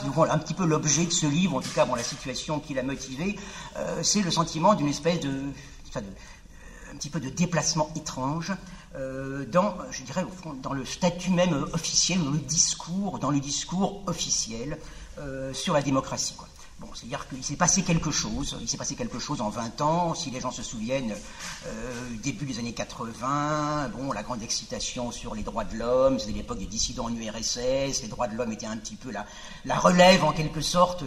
un petit peu l'objet de ce livre, en tout cas, la situation qui l'a motivé, c'est le sentiment d'une espèce un petit peu de déplacement étrange je dirais, au fond, dans le statut même officiel, dans le discours officiel sur la démocratie, quoi. Bon, c'est-à-dire qu'il s'est passé quelque chose en 20 ans, si les gens se souviennent, début des années 80, la grande excitation sur les droits de l'homme, c'était l'époque des dissidents en URSS, les droits de l'homme étaient un petit peu la relève, en quelque sorte,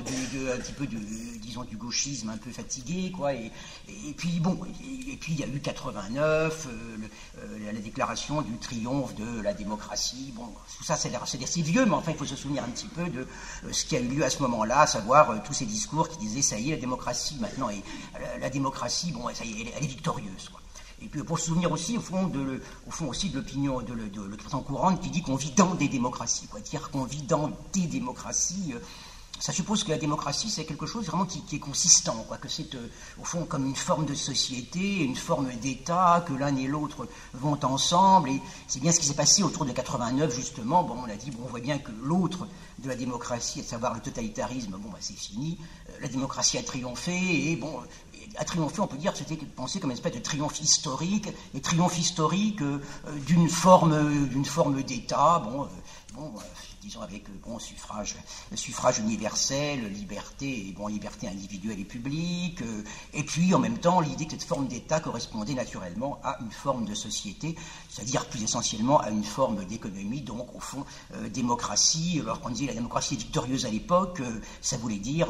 du gauchisme un peu fatigué, quoi, et puis il y a eu 89, la déclaration du triomphe de la démocratie, tout ça, c'est vieux, mais enfin, il faut se souvenir un petit peu de ce qui a eu lieu à ce moment-là, à savoir tous ces discours qui disaient ça y est, la démocratie maintenant, et la démocratie, ça y est, elle est victorieuse, quoi. Et puis pour se souvenir aussi, au fond aussi de l'opinion de l'expression courante qui dit qu'on vit dans des démocraties, quoi. Dire qu'on vit dans des démocraties, ça suppose que la démocratie, c'est quelque chose vraiment qui est consistant, quoi, que c'est au fond comme une forme de société, une forme d'État, que l'un et l'autre vont ensemble, et c'est bien ce qui s'est passé autour de 89, justement. On a dit, on voit bien que l'autre de la démocratie, à savoir le totalitarisme, c'est fini, la démocratie a triomphé, et a triomphé, on peut dire, c'était pensé comme une espèce de triomphe historique, et triomphe historique d'une forme d'État, disons avec suffrage universel, liberté individuelle et publique, et puis en même temps l'idée que cette forme d'État correspondait naturellement à une forme de société, c'est-à-dire plus essentiellement à une forme d'économie, donc au fond démocratie. Alors qu'on disait la démocratie est victorieuse à l'époque, ça voulait dire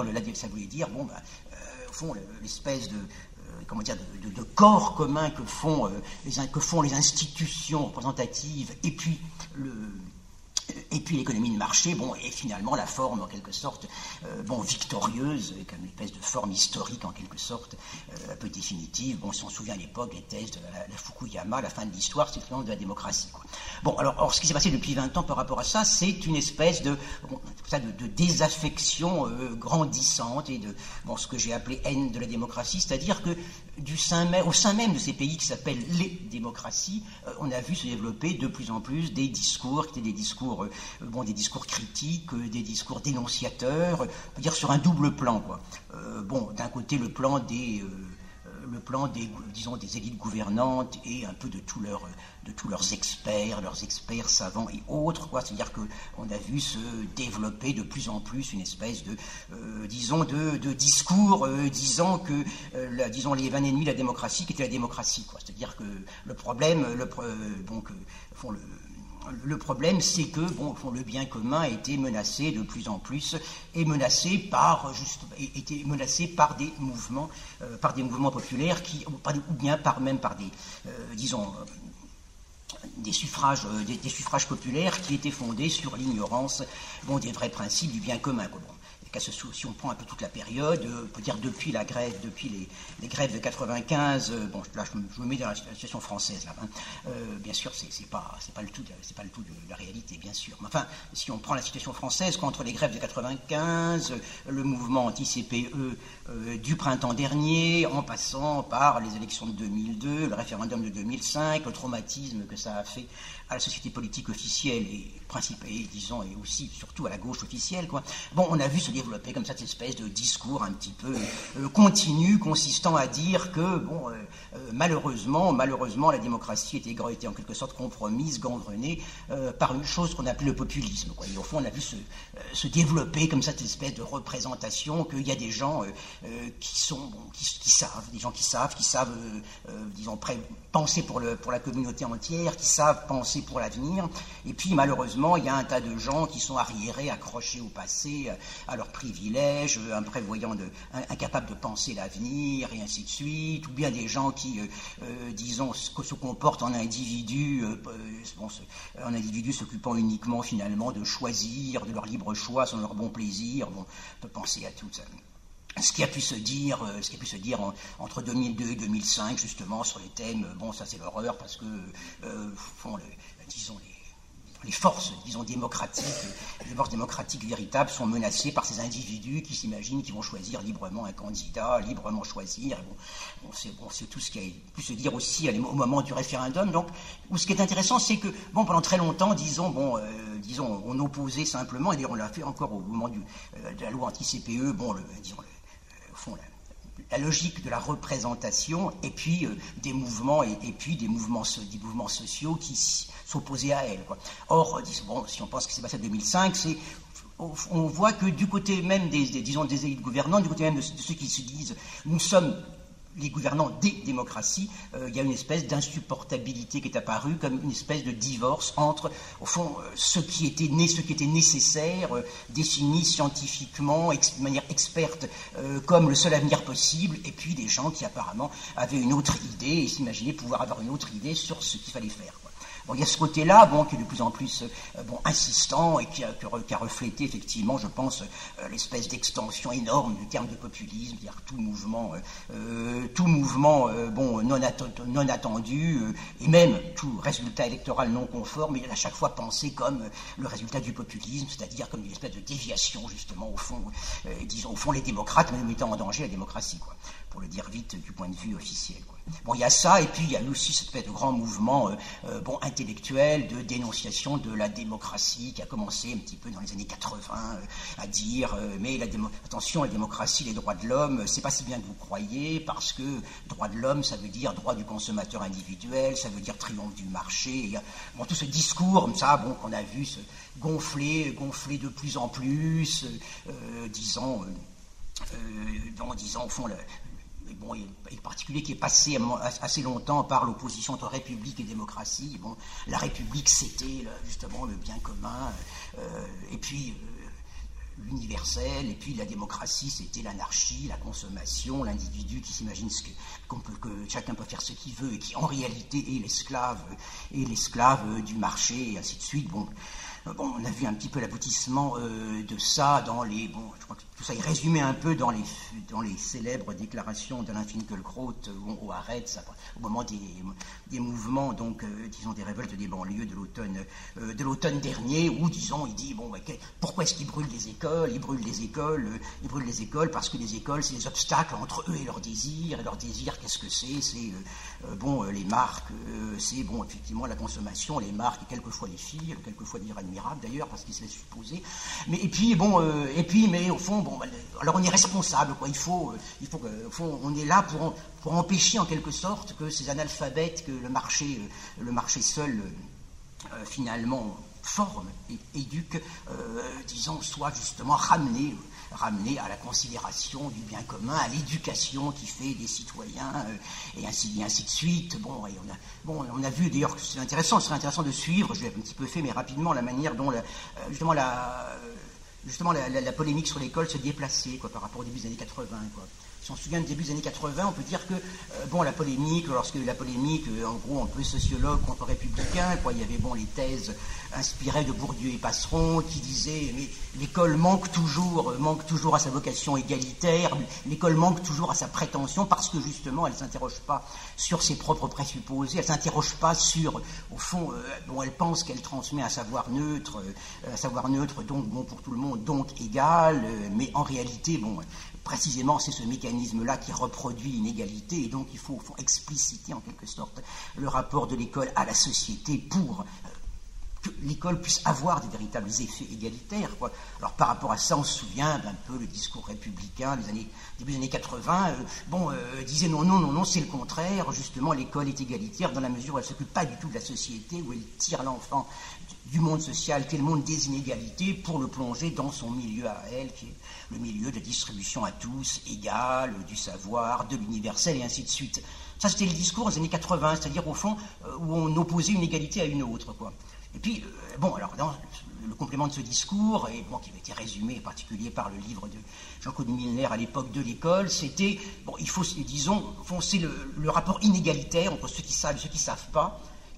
au fond l'espèce de corps commun que font les institutions représentatives, et puis l'économie de marché, et finalement la forme en quelque sorte victorieuse, comme une espèce de forme historique en quelque sorte, un peu définitive. Si on se souvient à l'époque, les thèses de la Fukuyama, la fin de l'histoire, c'est le triomphe de la démocratie, quoi. Alors ce qui s'est passé depuis 20 ans par rapport à ça, c'est une espèce de désaffection grandissante, et de ce que j'ai appelé haine de la démocratie, c'est-à-dire que au sein même de ces pays qui s'appellent les démocraties, on a vu se développer de plus en plus des discours qui étaient des discours critiques, des discours dénonciateurs, on peut dire sur un double plan, quoi. D'un côté le plan des élites gouvernantes et un peu de tous leurs experts savants et autres, quoi. C'est-à-dire qu'on a vu se développer de plus en plus une espèce de discours disant que les 20 ennemis de la démocratie qui était la démocratie, quoi. C'est-à-dire que le problème c'est que le bien commun a été menacé de plus en plus, et menacé par des mouvements populaires ou bien par des suffrages populaires qui étaient fondés sur l'ignorance des vrais principes du bien commun, quoi. Si on prend un peu toute la période, on peut dire depuis les grèves de 95, là je me mets dans la situation française, là, bien sûr c'est pas le tout de la réalité, bien sûr. Mais enfin, si on prend la situation française, contre les grèves de 95, le mouvement anti-CPE du printemps dernier, en passant par les élections de 2002, le référendum de 2005, le traumatisme que ça a fait à la société politique officielle et aussi surtout à la gauche officielle, quoi. On a vu se développer comme ça cette espèce de discours un petit peu continu, consistant à dire que malheureusement la démocratie était en quelque sorte compromise, gangrenée par une chose qu'on appelait le populisme, quoi. Et au fond on a vu se développer comme ça cette espèce de représentation qu'il y a des gens qui savent penser pour la communauté entière, qui savent penser pour l'avenir, et puis malheureusement il y a un tas de gens qui sont arriérés, accrochés au passé, à leurs privilèges, imprévoyants, incapables de penser l'avenir, et ainsi de suite, ou bien des gens qui se comportent en individus s'occupant uniquement finalement de choisir, de leur libre choix, selon leur bon plaisir. On peut penser à tout ça. Ce qui a pu se dire entre 2002 et 2005, justement, sur les thèmes, ça c'est l'horreur, parce que, les forces, disons, démocratiques, les forces démocratiques véritables sont menacées par ces individus qui s'imaginent qu'ils vont choisir librement un candidat, librement choisir. C'est tout ce qui a pu se dire aussi au moment du référendum. Donc, ce qui est intéressant, c'est que, pendant très longtemps, disons, on opposait simplement, et d'ailleurs on l'a fait encore au moment de la loi anti-CPE, au fond, la logique de la représentation, et puis des mouvements des mouvements sociaux qui s'opposaient à elle, quoi. Or, si on pense que c'est passé en 2005, on voit que du côté même des élites gouvernantes, du côté même de ceux qui se disent nous sommes les gouvernants des démocraties, il y a une espèce d'insupportabilité qui est apparue, comme une espèce de divorce entre, au fond, ce qui était nécessaire, défini scientifiquement, de manière experte, comme le seul avenir possible, et puis des gens qui apparemment avaient une autre idée et s'imaginaient pouvoir avoir une autre idée sur ce qu'il fallait faire, quoi. Il y a ce côté-là, qui est de plus en plus insistant et qui a reflété effectivement, je pense, l'espèce d'extension énorme du terme de populisme, c'est-à-dire tout mouvement non attendu et même tout résultat électoral non conforme est à chaque fois pensé comme le résultat du populisme, c'est-à-dire comme une espèce de déviation justement au fond, les démocrates mettant en danger la démocratie, quoi, pour le dire vite du point de vue officiel, quoi. Il y a ça, et puis il y a eu aussi cette espèce de grand mouvement intellectuel de dénonciation de la démocratie qui a commencé un petit peu dans les années 80 à dire mais attention, la démocratie, les droits de l'homme, c'est pas si bien que vous croyez, parce que droit de l'homme, ça veut dire droit du consommateur individuel, ça veut dire triomphe du marché. Il y a tout ce discours comme ça, qu'on a vu se gonfler de plus en plus, disons au fond et particulier qui est passé assez longtemps par l'opposition entre République et démocratie. La République, c'était justement le bien commun, et puis l'universel, et puis la démocratie, c'était l'anarchie, la consommation, l'individu qui s'imagine que chacun peut faire ce qu'il veut et qui en réalité est l'esclave du marché, et ainsi de suite. On a vu un petit peu l'aboutissement de ça je crois que tout ça est résumé un peu dans les célèbres déclarations d'Alain Finkielkraut au Haaretz, au moment des mouvements, des révoltes des banlieues de l'automne dernier, où, il dit, pourquoi est-ce qu'ils brûlent les écoles ? Ils brûlent les écoles parce que les écoles, c'est des obstacles entre eux et leurs désirs. Et leurs désirs, qu'est-ce que c'est ? C'est, les marques, c'est, effectivement, la consommation, les marques, et quelquefois les filles, quelquefois des admirable d'ailleurs, parce qu'il se laisse supposer. Mais au fond, alors on est responsable, quoi. Il faut au fond, on est là pour empêcher en quelque sorte que ces analphabètes que le marché seul finalement forme et éduque, soient justement ramenés à la considération du bien commun, à l'éducation qui fait des citoyens, et ainsi de suite. On a vu d'ailleurs que ce serait intéressant de suivre, je l'ai un petit peu fait, mais rapidement, la manière dont la polémique sur l'école se déplaçait, quoi, par rapport au début des années 80, quoi. Si on se souvient du début des années 80, on peut dire que la polémique, en gros, un peu sociologue contre républicain, quoi, il y avait les thèses inspirées de Bourdieu et Passeron qui disaient mais l'école manque toujours à sa vocation égalitaire, l'école manque toujours à sa prétention parce que justement elle ne s'interroge pas sur ses propres présupposés, elle ne s'interroge pas sur, au fond, elle pense qu'elle transmet un savoir neutre, donc bon pour tout le monde, donc égal, mais en réalité, précisément, c'est ce mécanisme-là qui reproduit l'inégalité, et donc il faut expliciter en quelque sorte le rapport de l'école à la société pour que l'école puisse avoir des véritables effets égalitaires, quoi. Alors par rapport à ça, on se souvient d'un peu le discours républicain début des années 80, disait non, c'est le contraire, justement l'école est égalitaire dans la mesure où elle ne s'occupe pas du tout de la société, où elle tire l'enfant du monde social, qui est le monde des inégalités, pour le plonger dans son milieu à elle, qui est le milieu de la distribution à tous, égale, du savoir, de l'universel, et ainsi de suite. Ça, c'était le discours des années 80, c'est-à-dire, au fond, où on opposait une égalité à une autre, quoi. Et puis, alors, dans le complément de ce discours, et qui avait été résumé en particulier par le livre de Jean-Claude Milner à l'époque de l'école, c'était, c'est le rapport inégalitaire entre ceux qui savent et ceux qui ne savent pas,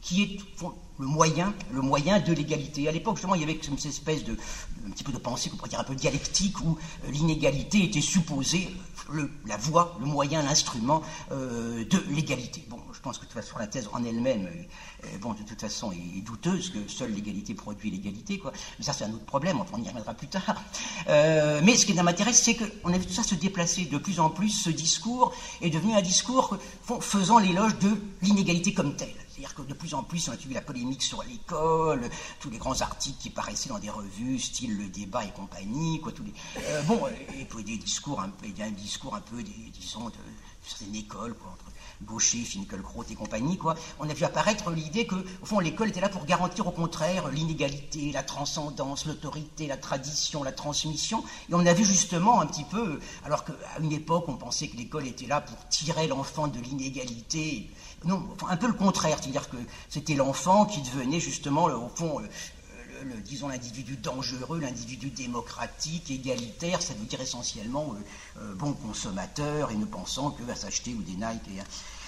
qui est le moyen de l'égalité. À l'époque, justement, il y avait cette espèce un petit peu de pensée qu'on pourrait dire un peu dialectique, où l'inégalité était supposée la voie, le moyen, l'instrument de l'égalité. Bon, je pense que de toute façon la thèse en elle-même, de toute façon, est douteuse, que seule l'égalité produit l'égalité, quoi. Mais ça, c'est un autre problème, on y reviendra plus tard. Mais ce qui m'intéresse, c'est qu'on a vu tout ça se déplacer de plus en plus. Ce discours est devenu un discours faisant l'éloge de l'inégalité comme telle. C'est-à-dire que de plus en plus, on a suivi la polémique sur l'école, tous les grands articles qui paraissaient dans des revues, style Le Débat et compagnie, quoi, et puis des discours un peu, disons, sur une école, quoi, entre Gaucher, Finkielkraut et compagnie, quoi. On a vu apparaître l'idée que, au fond, l'école était là pour garantir, au contraire, l'inégalité, la transcendance, l'autorité, la tradition, la transmission. Et on a vu justement un petit peu, alors qu'à une époque, on pensait que l'école était là pour tirer l'enfant de l'inégalité. Non, enfin, un peu le contraire, c'est-à-dire que c'était l'enfant qui devenait justement, au fond, disons l'individu dangereux, l'individu démocratique, égalitaire, ça veut dire essentiellement bon consommateur et ne pensant qu'à s'acheter ou des Nike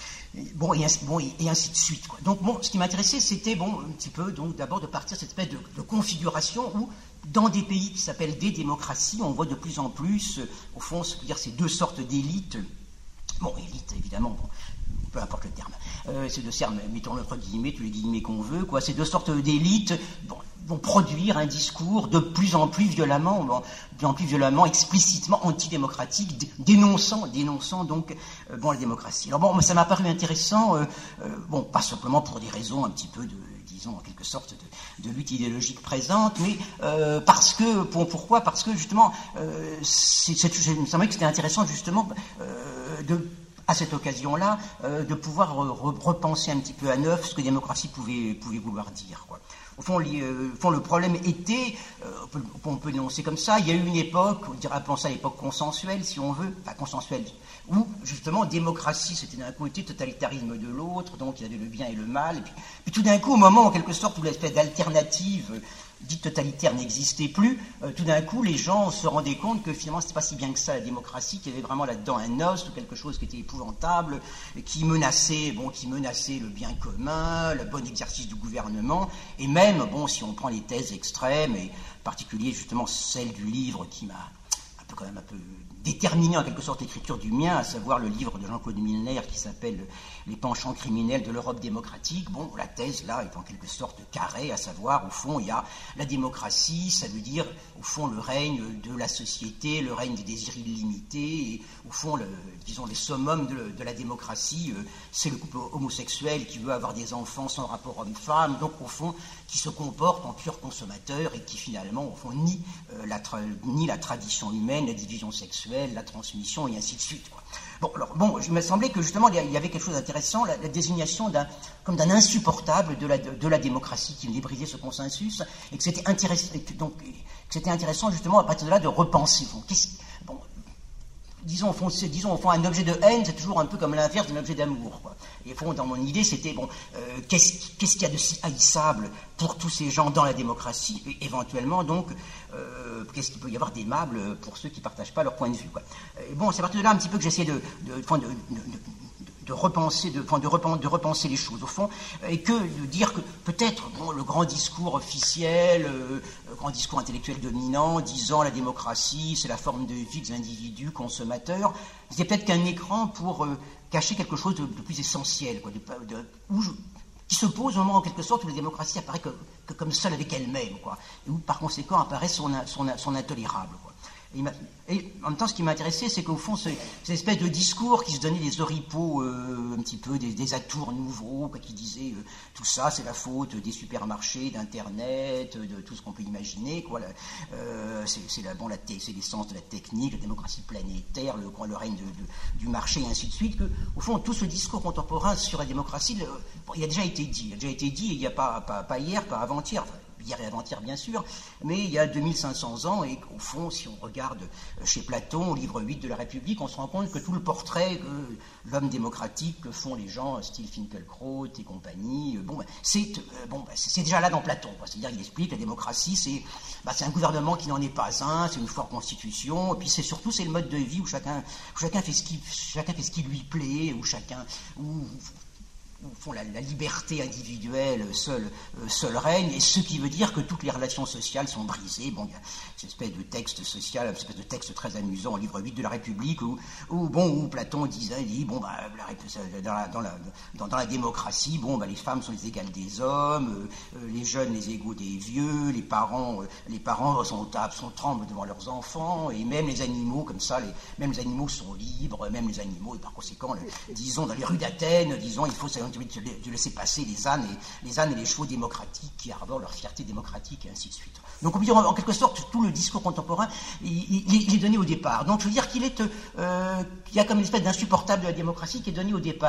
et ainsi de suite, quoi. Donc bon, ce qui m'intéressait, c'était un petit peu donc d'abord de partir de cette espèce de configuration où dans des pays qui s'appellent des démocraties, on voit de plus en plus, au fond, ces deux sortes d'élites. Bon, élite, évidemment, peu importe le terme. Ces deux termes, mettons entre guillemets, tous les guillemets qu'on veut, quoi. Ces deux sortes d'élites vont produire un discours de plus en plus violemment, explicitement antidémocratique, dénonçant donc la démocratie. Alors bon, ça m'a paru intéressant, pas simplement pour des raisons un petit peu disons en quelque sorte de lutte idéologique présente, mais pourquoi ? Parce que justement, il me semblait que c'était intéressant justement à cette occasion-là, de pouvoir repenser un petit peu à neuf ce que la démocratie pouvait vouloir dire, quoi. Au fond, le problème était, on peut l'énoncer comme ça, il y a eu une époque, appelons ça l'époque consensuelle, si on veut, consensuelle, où justement démocratie c'était d'un côté, totalitarisme de l'autre, donc il y avait le bien et le mal, et puis tout d'un coup, au moment en quelque sorte où l'espèce d'alternative dite totalitaire n'existait plus, tout d'un coup les gens se rendaient compte que finalement c'était pas si bien que ça la démocratie, qu'il y avait vraiment là-dedans un os ou quelque chose qui était épouvantable, qui menaçait le bien commun, le bon exercice du gouvernement, et même, si on prend les thèses extrêmes, et en particulier justement celle du livre qui m'a quand même un peu déterminé en quelque sorte l'écriture du mien, à savoir le livre de Jean-Claude Milner qui s'appelle Les penchants criminels de l'Europe démocratique. La thèse là est en quelque sorte carrée, à savoir au fond il y a la démocratie, ça veut dire au fond le règne de la société, le règne des désirs illimités, et au fond le summum de la démocratie, c'est le couple homosexuel qui veut avoir des enfants sans rapport homme-femme, donc au fond qui se comporte en pur consommateur et qui finalement au fond nie la tradition humaine, la division sexuelle, la transmission et ainsi de suite, quoi. Il me semblait que justement il y avait quelque chose d'intéressant, la désignation d'un insupportable de la démocratie qui venait briser ce consensus, et que c'était intéressant justement à partir de là de repenser. Disons au fond un objet de haine, c'est toujours un peu comme l'inverse d'un objet d'amour, quoi. Et au fond, dans mon idée, c'était qu'est-ce qu'il y a de si haïssable pour tous ces gens dans la démocratie, et éventuellement donc qu'est-ce qu'il peut y avoir d'aimable pour ceux qui ne partagent pas leur point de vue, quoi. Et c'est à partir de là un petit peu que j'essaie de repenser les choses au fond, et que de dire que peut-être le grand discours officiel, le grand discours intellectuel dominant disant la démocratie c'est la forme de vie de l'individu consommateur, c'est peut-être qu'un écran pour cacher quelque chose de plus essentiel, quoi, qui se pose au moment en quelque sorte où la démocratie apparaît que comme seule avec elle-même, quoi, et où par conséquent apparaît son intolérable, quoi. Et en même temps, ce qui m'intéressait, c'est qu'au fond, cette espèce de discours qui se donnait des oripeaux, un petit peu des atours nouveaux, quoi, qui disaient tout ça, c'est la faute des supermarchés, d'Internet, de tout ce qu'on peut imaginer, quoi. C'est l'essence de la technique, la démocratie planétaire, le règne du marché, et ainsi de suite. Que, au fond, tout ce discours contemporain sur la démocratie, il a déjà été dit. Il n'y a pas hier, pas avant-hier. Hier et avant-hier, bien sûr, mais il y a 2500 ans, et au fond, si on regarde chez Platon, au livre 8 de la République, on se rend compte que tout le portrait que l'homme démocratique que font les gens, style Finkielkraut et compagnie, c'est déjà là dans Platon, quoi. C'est-à-dire qu'il explique que la démocratie, c'est un gouvernement qui n'en est pas un, c'est une forte constitution, et puis c'est le mode de vie où chacun fait ce qui lui plaît, où au fond, la liberté individuelle seule règne, et ce qui veut dire que toutes les relations sociales sont brisées. Bon, il y a cette espèce de texte social, une espèce de texte très amusant au livre 8 de la République, où Platon dit, dans la démocratie, les femmes sont les égales des hommes, les jeunes les égaux des vieux, les parents tremblent devant leurs enfants, et même les animaux, comme ça, même les animaux sont libres, même les animaux, et par conséquent, disons, dans les rues d'Athènes, disons, il faut de laisser passer les ânes et les chevaux démocratiques qui arborent leur fierté démocratique, et ainsi de suite. Donc, on peut dire, en quelque sorte, tout le discours contemporain, il est donné au départ. Donc, je veux dire qu'il y a comme une espèce d'insupportable de la démocratie qui est donné au départ.